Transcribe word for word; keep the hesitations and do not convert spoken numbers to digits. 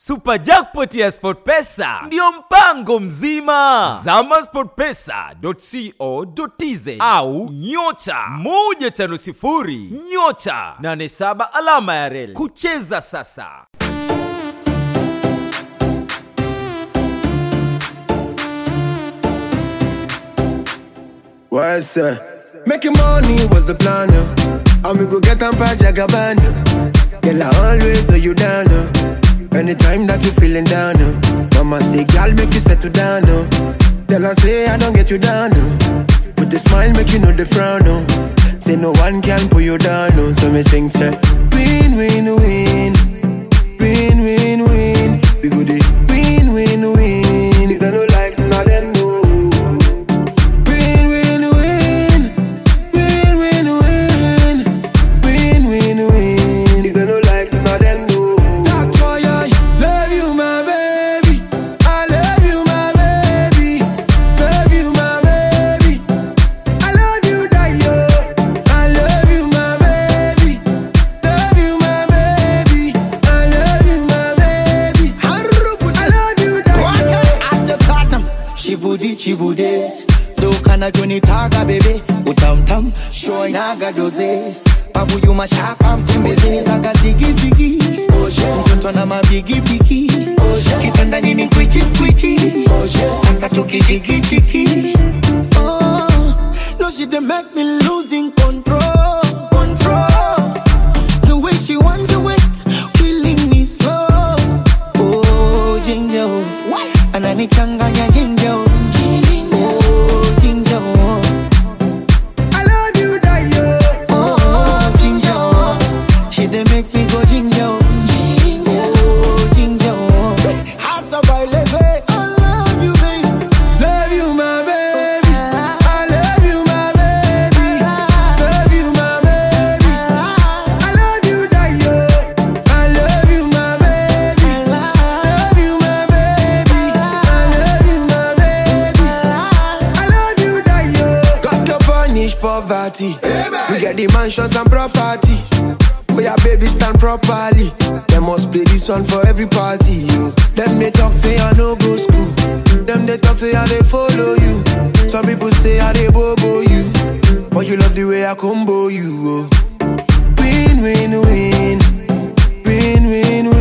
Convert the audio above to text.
Super Jackpot ya SportPesa ndio mpango mzima. Zama sportpesa dot co dot tz au nyota moja tano sifuri nyota nane saba alama ya reli kucheza sasa. What's up? Making money was the plan, uh. And we go get them by Jagabana. Girl, I always hold you down, uh. Anytime that you feeling down, uh. Mama say, girl, make you settle down, uh. Tell her say, I don't get you down, uh. With the smile, make you know the frown, uh. Say no one can pull you down, uh. So me sing, say, win, win, win. Win, win, win. We go the win, win, win. You don't like none of them, no. Chibude, do kana joni taga bebe, utam tam, shoy naga doze, babu yuma shaka mtembeze, zaga zigi zigi, oje, mtoto na mabigi bigi, oje, kitanda nini kwichi kwichi, oje, asa tuki jigi jigi, oh, no she dey make me losing control, control, the way she want the waist, killing me slow, oh, ginger, anani changanya ginger. Poverty. We get the mansions and property. Where your baby stand properly. They must play this one for every party. Yo. Them they talk say I no go school. Them they talk say I they follow you. Some people say I they bobo you. But you love the way I combo you. Oh. Win, win, win. Win, win, win.